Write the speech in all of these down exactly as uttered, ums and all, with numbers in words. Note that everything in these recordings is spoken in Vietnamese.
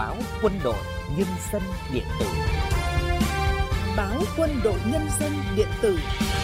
Báo Quân đội Nhân dân điện tử. Báo Quân đội Nhân dân điện tử.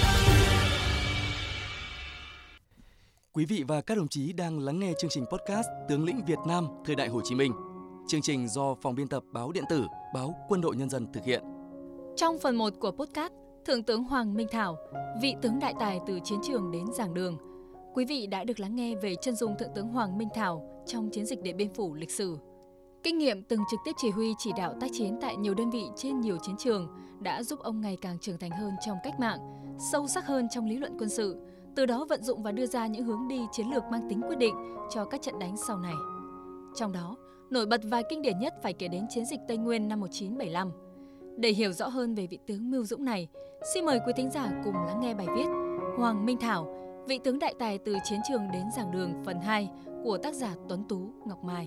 Quý vị và các đồng chí đang lắng nghe chương trình podcast Tướng lĩnh Việt Nam thời đại Hồ Chí Minh. Chương trình do phòng biên tập Báo điện tử, Báo Quân đội Nhân dân thực hiện. Trong phần một của podcast, Thượng tướng Hoàng Minh Thảo, vị tướng đại tài từ chiến trường đến giảng đường. Quý vị đã được lắng nghe về chân dung Thượng tướng Hoàng Minh Thảo trong chiến dịch Điện Biên Phủ lịch sử. Kinh nghiệm từng trực tiếp chỉ huy chỉ đạo tác chiến tại nhiều đơn vị trên nhiều chiến trường đã giúp ông ngày càng trưởng thành hơn trong cách mạng, sâu sắc hơn trong lý luận quân sự, từ đó vận dụng và đưa ra những hướng đi chiến lược mang tính quyết định cho các trận đánh sau này. Trong đó, nổi bật và kinh điển nhất phải kể đến chiến dịch Tây Nguyên năm một nghìn chín trăm bảy mươi lăm. Để hiểu rõ hơn về vị tướng mưu dũng này, xin mời quý thính giả cùng lắng nghe bài viết Hoàng Minh Thảo, vị tướng đại tài từ chiến trường đến giảng đường phần hai của tác giả Tuấn Tú Ngọc Mai.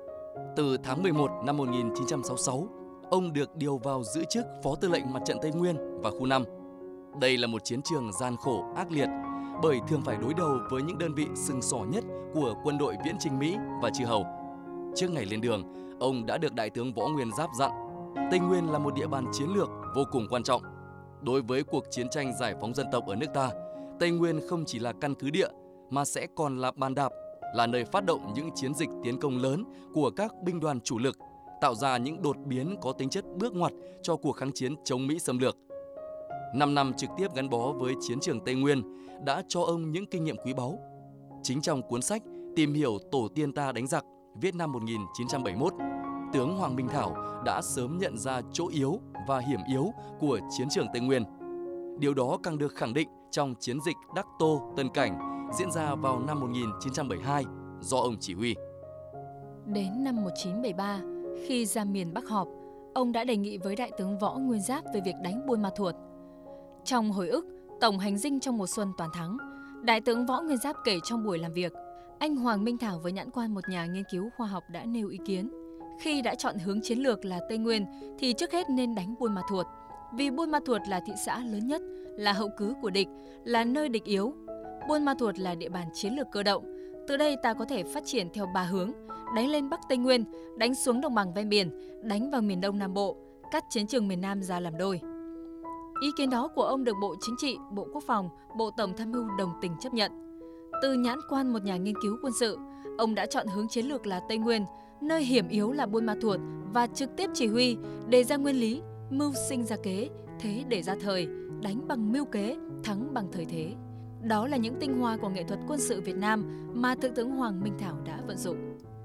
Từ tháng mười một năm một nghìn chín trăm sáu mươi sáu, ông được điều vào giữ chức Phó Tư lệnh Mặt trận Tây Nguyên và khu năm. Đây là một chiến trường gian khổ, ác liệt, bởi thường phải đối đầu với những đơn vị sừng sỏ nhất của quân đội viễn chinh Mỹ và chư hầu. Trước ngày lên đường, ông đã được Đại tướng Võ Nguyên Giáp dặn, Tây Nguyên là một địa bàn chiến lược vô cùng quan trọng. Đối với cuộc chiến tranh giải phóng dân tộc ở nước ta, Tây Nguyên không chỉ là căn cứ địa, mà sẽ còn là bàn đạp, là nơi phát động những chiến dịch tiến công lớn của các binh đoàn chủ lực, tạo ra những đột biến có tính chất bước ngoặt cho cuộc kháng chiến chống Mỹ xâm lược. Năm năm trực tiếp gắn bó với chiến trường Tây Nguyên đã cho ông những kinh nghiệm quý báu. Chính trong cuốn sách Tìm hiểu tổ tiên ta đánh giặc, viết năm một nghìn chín trăm bảy mươi mốt, tướng Hoàng Minh Thảo đã sớm nhận ra chỗ yếu và hiểm yếu của chiến trường Tây Nguyên. Điều đó càng được khẳng định trong chiến dịch Đắc Tô - Tân Cảnh diễn ra vào năm một nghìn chín trăm bảy mươi hai do ông chỉ huy. Đến năm một nghìn chín trăm bảy mươi ba, khi ra miền Bắc họp, ông đã đề nghị với Đại tướng Võ Nguyên Giáp về việc đánh Buôn Ma Thuột. Trong hồi ức tổng hành dinh trong mùa xuân toàn thắng, Đại tướng Võ Nguyên Giáp kể trong buổi làm việc, anh Hoàng Minh Thảo với nhãn quan một nhà nghiên cứu khoa học đã nêu ý kiến. Khi đã chọn hướng chiến lược là Tây Nguyên thì trước hết nên đánh Buôn Ma Thuột, vì Buôn Ma Thuột là thị xã lớn nhất, là hậu cứ của địch, là nơi địch yếu. Buôn Ma Thuột là địa bàn chiến lược cơ động. Từ đây ta có thể phát triển theo ba hướng: đánh lên Bắc Tây Nguyên, đánh xuống đồng bằng ven biển, đánh vào miền Đông Nam Bộ, cắt chiến trường miền Nam ra làm đôi. Ý kiến đó của ông được Bộ Chính trị, Bộ Quốc phòng, Bộ Tổng tham mưu đồng tình chấp nhận. Từ nhãn quan một nhà nghiên cứu quân sự, ông đã chọn hướng chiến lược là Tây Nguyên, nơi hiểm yếu là Buôn Ma Thuột và trực tiếp chỉ huy, đề ra nguyên lý, mưu sinh ra kế, thế để ra thời, đánh bằng mưu kế, thắng bằng thời thế. Đó là những tinh hoa của nghệ thuật quân sự Việt Nam mà Thượng tướng Hoàng Minh Thảo đã vận dụng.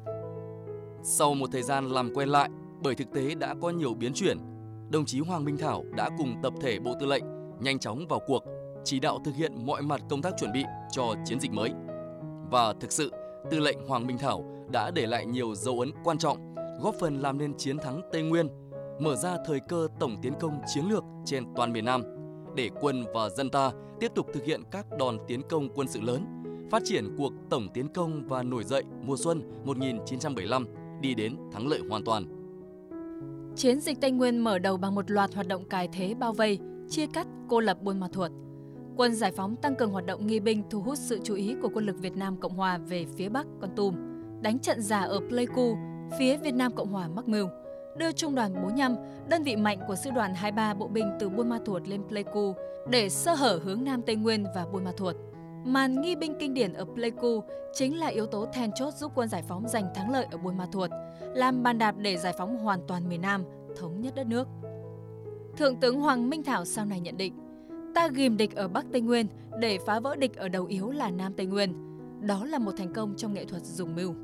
Sau một thời gian làm quen lại, bởi thực tế đã có nhiều biến chuyển, đồng chí Hoàng Minh Thảo đã cùng tập thể Bộ Tư lệnh nhanh chóng vào cuộc, chỉ đạo thực hiện mọi mặt công tác chuẩn bị cho chiến dịch mới. Và thực sự, Tư lệnh Hoàng Minh Thảo đã để lại nhiều dấu ấn quan trọng, góp phần làm nên chiến thắng Tây Nguyên, mở ra thời cơ tổng tiến công chiến lược trên toàn miền Nam, để quân và dân ta tiếp tục thực hiện các đòn tiến công quân sự lớn, phát triển cuộc tổng tiến công và nổi dậy mùa xuân một nghìn chín trăm bảy mươi lăm đi đến thắng lợi hoàn toàn. Chiến dịch Tây Nguyên mở đầu bằng một loạt hoạt động cài thế bao vây, chia cắt, cô lập Buôn Ma Thuột. Quân giải phóng tăng cường hoạt động nghi binh, thu hút sự chú ý của quân lực Việt Nam Cộng Hòa về phía Bắc Kon Tum, đánh trận giả ở Pleiku, phía Việt Nam Cộng Hòa mắc mưu, đưa trung đoàn bốn mươi lăm, đơn vị mạnh của sư đoàn hai mươi ba bộ binh từ Buôn Ma Thuột lên Pleiku để sơ hở hướng Nam Tây Nguyên và Buôn Ma Thuột. Màn nghi binh kinh điển ở Pleiku chính là yếu tố then chốt giúp quân giải phóng giành thắng lợi ở Buôn Ma Thuột, làm bàn đạp để giải phóng hoàn toàn miền Nam, thống nhất đất nước. Thượng tướng Hoàng Minh Thảo sau này nhận định, ta ghìm địch ở Bắc Tây Nguyên để phá vỡ địch ở đầu yếu là Nam Tây Nguyên. Đó là một thành công trong nghệ thuật dùng mưu.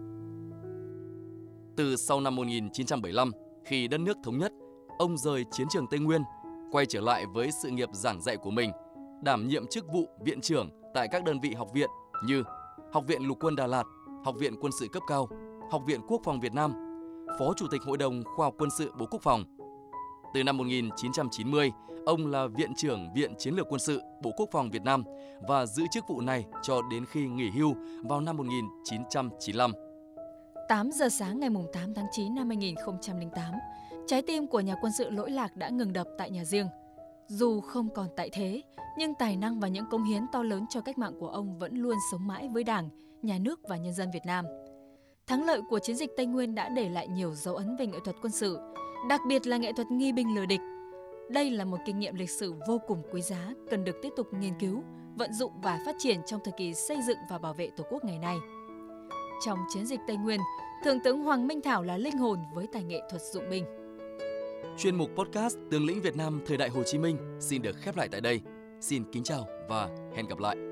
Từ sau năm một nghìn chín trăm bảy mươi lăm, khi đất nước thống nhất, ông rời chiến trường Tây Nguyên, quay trở lại với sự nghiệp giảng dạy của mình, đảm nhiệm chức vụ viện trưởng tại các đơn vị học viện như Học viện Lục quân Đà Lạt, Học viện Quân sự cấp cao, Học viện Quốc phòng Việt Nam, Phó Chủ tịch Hội đồng Khoa học Quân sự Bộ Quốc phòng. Từ năm một nghìn chín trăm chín mươi, ông là Viện trưởng Viện Chiến lược Quân sự Bộ Quốc phòng Việt Nam và giữ chức vụ này cho đến khi nghỉ hưu vào năm một nghìn chín trăm chín mươi lăm. tám giờ sáng ngày tám tháng chín năm hai nghìn không trăm lẻ tám, trái tim của nhà quân sự lỗi lạc đã ngừng đập tại nhà riêng. Dù không còn tại thế, nhưng tài năng và những cống hiến to lớn cho cách mạng của ông vẫn luôn sống mãi với Đảng, Nhà nước và nhân dân Việt Nam. Thắng lợi của chiến dịch Tây Nguyên đã để lại nhiều dấu ấn về nghệ thuật quân sự, đặc biệt là nghệ thuật nghi binh lừa địch. Đây là một kinh nghiệm lịch sử vô cùng quý giá, cần được tiếp tục nghiên cứu, vận dụng và phát triển trong thời kỳ xây dựng và bảo vệ Tổ quốc ngày nay. Trong chiến dịch Tây Nguyên, Thượng tướng Hoàng Minh Thảo là linh hồn với tài nghệ thuật dụng binh. Chuyên mục podcast Tướng lĩnh Việt Nam thời đại Hồ Chí Minh xin được khép lại tại đây. Xin kính chào và hẹn gặp lại.